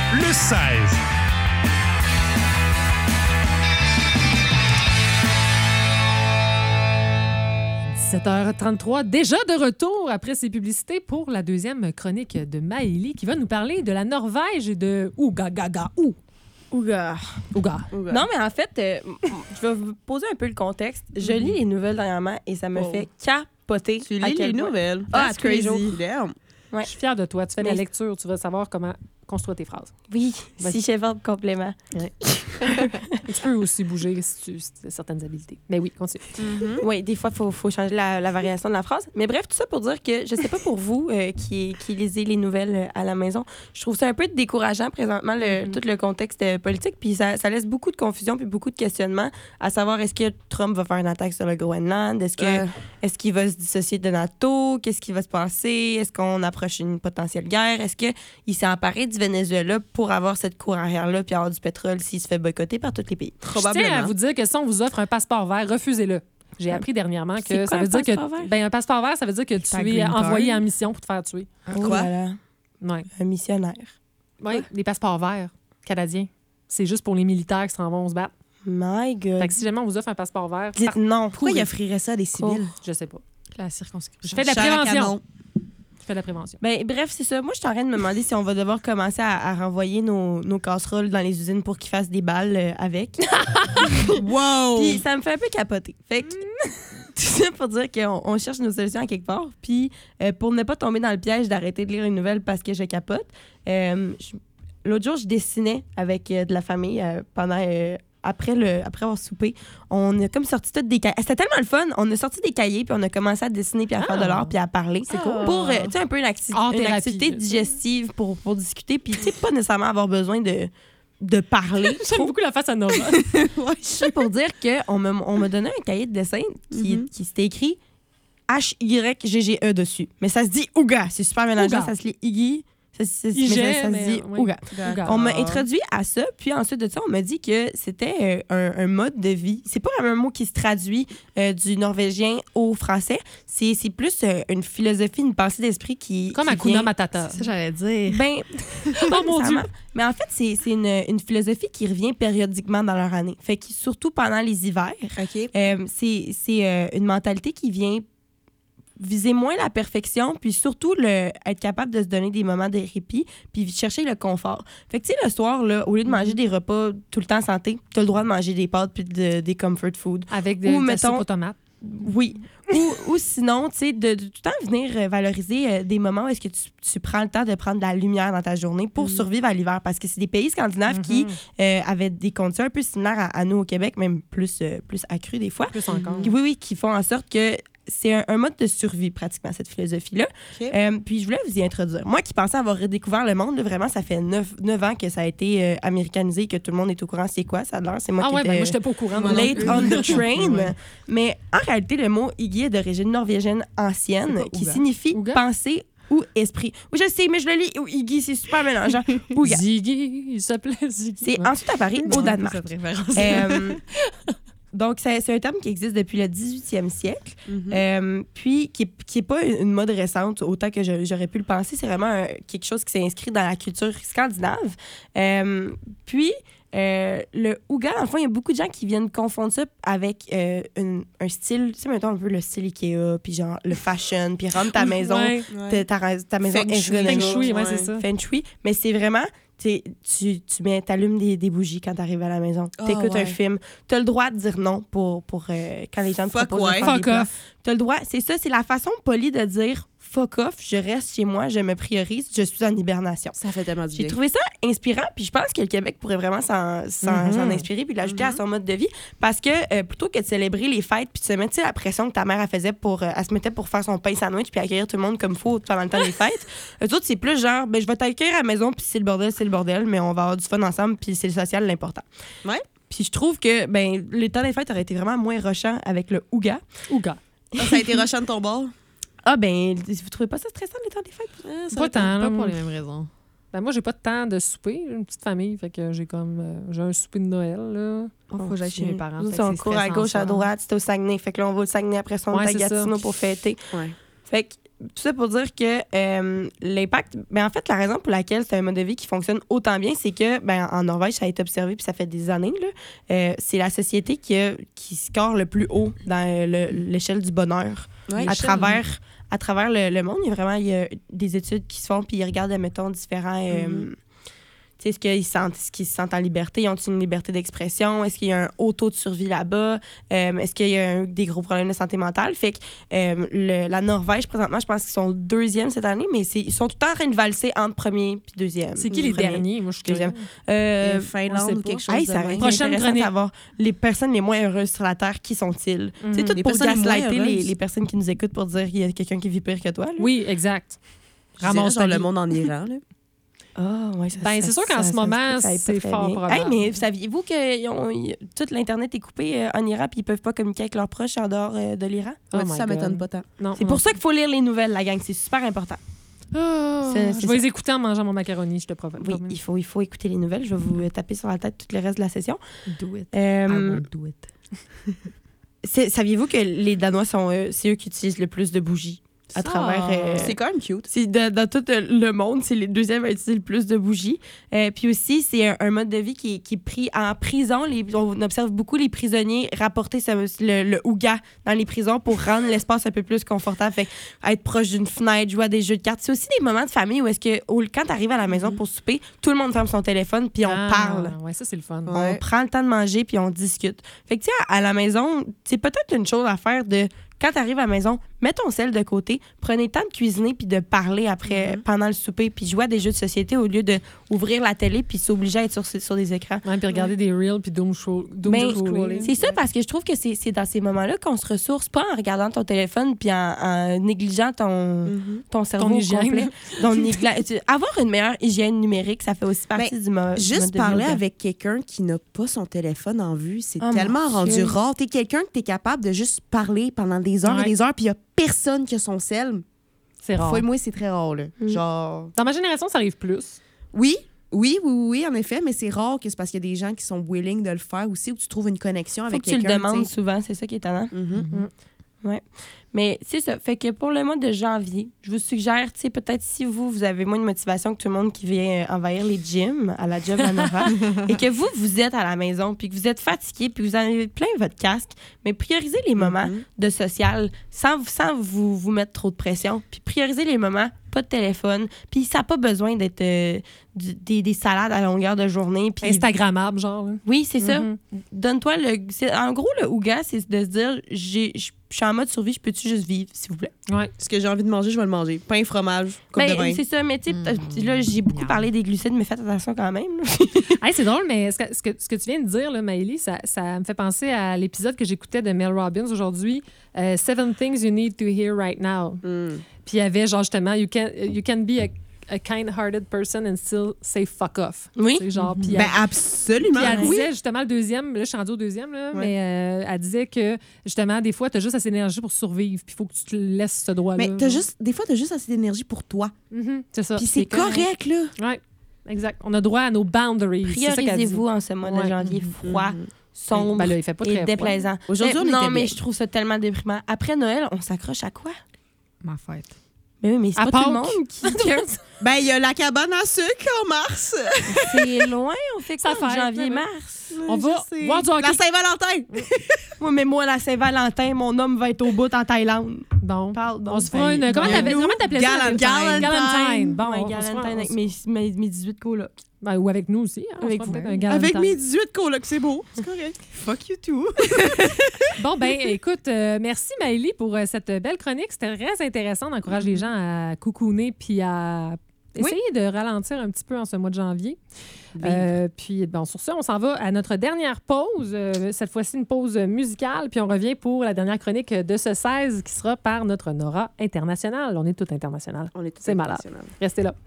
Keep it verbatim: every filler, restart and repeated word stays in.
le seize. sept heures trente-trois, déjà de retour après ces publicités pour la deuxième chronique de Maëlie qui va nous parler de la Norvège et de Ouga Gaga Ou. Ouga. Ouga. Ouga. Non, mais en fait, euh, je vais vous poser un peu le contexte. Je lis les nouvelles dernièrement et ça me Oh. fait capoter. Tu lis les nouvelles? Ah, That's tous les jours. crazy. Damn. Ouais. Je suis fière de toi. Tu fais de la Mais- lecture, tu vas savoir comment construire tes phrases. Oui, Vas-y. si je verbe complément. Tu peux aussi bouger si tu si tu as certaines habiletés. Mais oui, continue. Oui, des fois, il faut, faut changer la, la variation de la phrase. Mais bref, tout ça pour dire que je sais pas pour vous euh, qui, qui lisez les nouvelles euh, à la maison, je trouve ça un peu décourageant présentement, le, Mm-hmm. tout le contexte euh, politique. Puis ça, ça laisse beaucoup de confusion puis beaucoup de questionnements à savoir est-ce que Trump va faire une attaque sur le Groenland? Est-ce que Ouais. est-ce qu'il va se dissocier de NATO? Qu'est-ce qui va se passer? Est-ce qu'on approche une potentielle guerre? Est-ce qu'il s'est emparé du Venezuela pour avoir cette cour arrière-là puis avoir du pétrole s'il se fait boycotter par tous les pays? Je tiens à Probablement. vous dire que si on vous offre un passeport vert, refusez-le. J'ai appris dernièrement que C'est quoi ça un veut dire que passeport vert? ben un passeport vert, ça veut dire que tu Ta es green card. envoyé en mission pour te faire tuer. Oh Quoi? là là, Ouais. un missionnaire. Ouais, les passeports verts canadiens. C'est juste pour les militaires qui s'en vont se battre. My God. Fait que si jamais on vous offre un passeport vert, Dites non. Pourquoi il offrirait ça à des civils? je sais pas. La circonscription. Je fais de la Chair à prévention. canon. Je fais de la prévention. Ben, bref, c'est ça. Moi, je suis en train de me demander si on va devoir commencer à, à renvoyer nos, nos casseroles dans les usines pour qu'ils fassent des balles euh, avec. Wow! Puis ça me fait un peu capoter. Fait que tout ça pour dire qu'on on cherche nos solutions à quelque part. Puis euh, pour ne pas tomber dans le piège d'arrêter de lire une nouvelle parce que je capote, euh, je- l'autre jour, je dessinais avec euh, de la famille euh, pendant... euh, après, le, après avoir soupé, on a comme sorti toutes des cahiers. C'était tellement le fun. On a sorti des cahiers, puis on a commencé à dessiner, puis à faire de l'art, puis à parler. C'est cool. Pour, euh, tu sais, un peu une, acti- Art une thérapie, activité là. digestive pour, pour discuter, puis tu sais, pas nécessairement avoir besoin de, de parler. J'aime beaucoup la face à Nova. C'est pour dire qu'on m'a, on m'a donné un cahier de dessin qui, Mhm. qui s'était écrit H Y G G E dessus. Mais ça se dit Ouga. C'est super mélangeant. Ouga. Ça se lit Iggy. Ça, ça- Igé, mais ça, ça mais se dit oui. Ouga. Ouga. On m'a introduit à ça, puis ensuite de ça, on m'a dit que c'était euh, un, un mode de vie. C'est pas un mot qui se traduit euh, du norvégien au français. C'est, c'est plus euh, une philosophie, une pensée d'esprit qui. Comme qui Hakuna vient- Matata. C'est ça, j'allais dire. Ben, Oh mon Dieu. nécessairement. Mais en fait, c'est, c'est une, une philosophie qui revient périodiquement dans leur année. Fait que surtout pendant les hivers, OK. euh, c'est, c'est euh, une mentalité qui vient viser moins la perfection, puis surtout le, être capable de se donner des moments de répit, puis chercher le confort. Fait que, tu sais, le soir, là, au lieu de manger des repas tout le temps santé, tu as le droit de manger des pâtes puis de- des comfort food. Avec des, Ou, de la mettons- soupe aux tomates. Oui. ou, ou sinon, tu sais, de, de tout le temps venir euh, valoriser euh, des moments où est-ce que tu, tu prends le temps de prendre de la lumière dans ta journée pour survivre à l'hiver. Parce que c'est des pays scandinaves qui euh, avaient des conditions un peu similaires à, à nous au Québec, même plus, euh, plus accrues des fois. Plus encore. Oui, oui, qui font en sorte que c'est un, un mode de survie, pratiquement, cette philosophie-là. OK. Euh, puis je voulais vous y introduire. Moi qui pensais avoir redécouvert le monde, là, vraiment, ça fait neuf, neuf ans que ça a été euh, américanisé, que tout le monde est au courant. C'est quoi, ça a l'air? C'est moi Ah qui ouais, ben étais moi, j'étais pas au courant. moi non late plus. on the train. Ouais. Mais en réalité, le mot Iggy est d'origine norvégienne ancienne, C'est quoi, qui Ouga? signifie Ouga? pensée ou esprit. Oui, je sais, mais je le lis. Ou Iggy, c'est super mélangeant. Ouga. Ziggy, il s'appelait Ziggy. C'est Ouais. ensuite apparu au Danemark. Cette référence. Euh, donc, c'est c'est un terme qui existe depuis le dix-huitième siècle, Mhm. euh, puis qui n'est qui est pas une mode récente, autant que je- j'aurais pu le penser. C'est vraiment un- quelque chose qui s'est inscrit dans la culture scandinave. Euh, puis, euh, le Ouga, dans le fond, il y a beaucoup de gens qui viennent confondre ça avec euh, une- un style, tu sais, mettons un peu le style Ikea, puis genre le fashion, puis rendre ta maison, Ouais. Ouais. ta, ta, ta maison Feng shui. ergonomique. Feng shui, ouais, Ouais. c'est ça. Feng shui, mais c'est vraiment, t'sais, tu, tu mets, t'allumes des, des bougies quand t'arrives à la maison. Ah, T'écoutes ouais. un film. T'as le droit de dire non pour, pour euh, quand les gens te Fuck proposent de ouais. faire des Fuck plans. off. T'as le droit, c'est ça, c'est la façon polie de dire fuck off, je reste chez moi, je me priorise, je suis en hibernation. Ça fait tellement du J'ai bien. trouvé ça inspirant, puis je pense que le Québec pourrait vraiment s'en, s'en, Mhm. s'en inspirer puis l'ajouter à son mode de vie. Parce que euh, plutôt que de célébrer les fêtes puis de se mettre, tu sais, la pression que ta mère elle faisait pour. euh, elle se mettait pour faire son pain sandwich puis accueillir tout le monde comme faut pendant le temps des fêtes, eux autres, c'est plus genre, ben, je vais t'accueillir à la maison puis c'est le bordel, c'est le bordel, mais on va avoir du fun ensemble puis c'est le social l'important. Ouais. Puis je trouve que ben, le temps des fêtes aurait été vraiment moins rushant avec le Ouga. Ouga. Ah, ça a été rushant de ton bord? Ah, ben, vous trouvez pas ça stressant, le temps des fêtes? Ah, ça Pas a été- tant, là, Pas moi. pour les mêmes raisons. Ben, moi, j'ai pas de temps de souper. J'ai une petite famille, fait que j'ai comme euh, j'ai un souper de Noël, là. Il faut que j'aille chez mes parents. Nous, fait que on c'est court à stressant gauche, à ça. droite, c'était au Saguenay. Fait que là, on va au Saguenay après ça, on Ouais, est à c'est ça. Gatineau pour fêter. Ouais. Fait que tout ça pour dire que euh, l'impact... Ben, en fait, la raison pour laquelle c'est un mode de vie qui fonctionne autant bien, c'est que ben, en Norvège, ça a été observé, puis ça fait des années, là, euh, c'est la société qui, a, qui score le plus haut dans euh, le- l'échelle du bonheur. Ouais, à travers, à travers le, le monde, il y a vraiment il y a des études qui se font, puis ils regardent, mettons, différents... euh, Mhm. Tu sais, est-ce qu'ils sentent, est-ce qu'ils se sentent en liberté? Ils ont une liberté d'expression? Est-ce qu'il y a un haut taux de survie là-bas? Euh, est-ce qu'il y a un- des gros problèmes de santé mentale? Fait que euh, le- la Norvège, présentement, je pense qu'ils sont deuxième cette année, mais c'est, ils sont tout le temps en train de valser entre premier puis deuxième. C'est qui les Premier. derniers? Moi, je suis Deuxième. curieuse. Euh, Euh, on Finlande sait ou pas. quelque chose Hey, de ça même. va être Prochaine intéressant chronique. de savoir les personnes les moins heureuses sur la Terre qui sont-ils. Mhm. C'est tout Les pour personnes les moins gaslighter les, heureuses. les personnes qui nous écoutent pour dire qu'il y a quelqu'un qui vit pire que toi. Là. Oui, exact. Je dirais Ramasse genre ta le vie. monde en Iran. Là. Ah, ouais, ça, Ben, ça- c'est sûr ça- qu'en ça ce se moment, peut que ça aille pas c'est très fort bien. probable. Hey, mais saviez-vous que ils ont- ils- tout l'Internet est coupé euh, en Iran puis ils peuvent pas communiquer avec leurs proches en dehors euh, de l'Iran? Oh Ouais, my ça God. m'étonne pas tant. Non, C'est non. pour ça qu'il faut lire les nouvelles, la gang. C'est super important. Ah, C'est- c'est je vais ça. les écouter en mangeant mon macaroni, je te promets. Oui, il faut, il faut écouter les nouvelles. Je vais vous euh, taper sur la tête tout le reste de la session. Do it. Euh, do it. c'est- saviez-vous que les Danois, sont, euh, c'est eux qui utilisent le plus de bougies à Ça, travers... euh, C'est quand même cute. C'est de- dans tout le monde, c'est les deuxièmes à utiliser le plus de bougies. Euh, puis aussi, c'est un, un mode de vie qui est, qui est pris en prison. Les, on observe beaucoup les prisonniers rapporter ce- le, le ouga dans les prisons pour rendre l'espace un peu plus confortable. Fait que être proche d'une fenêtre, jouer à des jeux de cartes. C'est aussi des moments de famille où est-ce que au- quand tu arrives à la maison pour souper, tout le monde ferme son téléphone puis on Ah, parle. Ouais, ça, c'est le fun. Ouais. On prend le temps de manger puis on discute. Fait que, tu sais, à à la maison, c'est peut-être une chose à faire de quand tu arrives à la maison, mets ton sel de côté, prenez le temps de cuisiner puis de parler après, Mhm. pendant le souper, puis jouer à des jeux de société au lieu d'ouvrir la télé puis s'obliger à être sur, sur des écrans. Ouais, puis regarder des reels puis doom, show, doom Ben, scroller. c'est ça, parce que je trouve que c'est c'est dans ces moments-là qu'on se ressource, pas en regardant ton téléphone puis en, en négligeant ton, Mhm. ton cerveau Ton au hygiène. complet. Donc, négla- tu- avoir une meilleure hygiène numérique, ça fait aussi partie du, mo- du Juste mode de parler vie. avec quelqu'un qui n'a pas son téléphone en vue, c'est Oh, tellement mon rendu Dieu. rare. T'es quelqu'un que t'es capable de juste parler pendant des heures Ouais. et des heures, puis il y a personne qui a son sel. C'est rare. Foi moi, c'est très rare. Là. Mm. Genre. Dans ma génération, ça arrive plus. Oui, oui, oui, oui, en effet, mais c'est rare que c'est parce qu'il y a des gens qui sont willing de le faire aussi, ou tu trouves une connexion Faut avec que tu le quelqu'un. demandes tu sais. souvent, c'est ça qui est étonnant. Mhm. Mais c'est ça. Fait que pour le mois de janvier, je vous suggère, tu sais, peut-être si vous, vous avez moins de motivation que tout le monde qui vient euh, envahir les gyms à la job à Nora, et que vous, vous êtes à la maison, puis que vous êtes fatigué, puis vous en avez plein votre casque, mais priorisez les moments Mhm. de social sans, sans vous, vous mettre trop de pression. Puis priorisez les moments, pas de téléphone. Puis ça n'a pas besoin d'être euh, du- des, des salades à longueur de journée. Puis Instagrammable, genre. là. oui, c'est ça. Mhm. Donne-toi le. c'est- En gros, le ouga, c'est de se dire j'ai- je je suis en mode survie, je peux-tu juste vivre, s'il vous plaît? Ouais. Ce que j'ai envie de manger, je vais le manger. Pain, fromage, coupe Ben, de bain. c'est ça, mais tu sais, Mm. là, j'ai beaucoup Miam. parlé des glucides, mais faites attention quand même. là. Hey, c'est drôle, mais ce que, ce, que, ce que tu viens de dire, là, Maëlie, ça, ça me fait penser à l'épisode que j'écoutais de Mel Robbins aujourd'hui, euh, Seven Things You Need to Hear Right Now. Mm. Puis il y avait genre justement, You can, you can be a, a kind-hearted person and still say fuck off. Oui. C'est genre, puis Ben, elle, absolument. puis elle oui. disait justement le deuxième, là je suis rendue au deuxième, là, Ouais. mais euh, elle disait que justement, des fois, tu as juste assez d'énergie pour survivre, puis il faut que tu te laisses ce droit-là. Mais t'as genre. juste, des fois, t'as juste assez d'énergie pour toi. Mhm, c'est ça. Puis c'est correct, là. Ouais, exact. On a droit à nos boundaries. c'est ça qu'elle dit. Priorisez-vous en ce mois de Ouais. janvier froid, Mhm. sombre Ben là, il fait pas très et froid. déplaisant. Aujourd'hui, Mais- on non, était mais bien. je trouve ça tellement déprimant. Après Noël, on s'accroche à quoi? Ma fête. Mais oui, mais c'est À pas tout le Pâques. monde qui... Ben, il y a la cabane à sucre en mars. c'est loin, on fait Ça quoi? fait, Janvier, ouais. mars? On Je va sais. voir du hockey. La Saint-Valentin. Ouais, mais moi, la Saint-Valentin, mon homme va être au bout en Thaïlande. Bon. Parle donc. On se fera une. Comment ben, t'appelles nous, comment t'appelais ça? Galentine. Galentine. Galentine. Bon, Ouais, on se fera- Galentine on avec se- mes, mes, mes dix-huit colocs. Ben, ou avec nous aussi. hein, on Avec se fera vous. peut-être un Galentine. Avec mes dix-huit colocs, c'est beau. C'est correct. Fuck you too. Bon, ben, écoute, euh, merci Maëlie pour euh, cette belle chronique. C'était très intéressant d'encourager les gens à coucouner puis à essayer de ralentir un petit peu en ce mois de janvier. Euh, puis, bon, sur ça, on s'en va à notre dernière pause. Euh, cette fois-ci, une pause musicale. Puis, on revient pour la dernière chronique de ce seize qui sera par notre Nora internationale. On est tout international. On est tous C'est malade. internationaux. Restez là.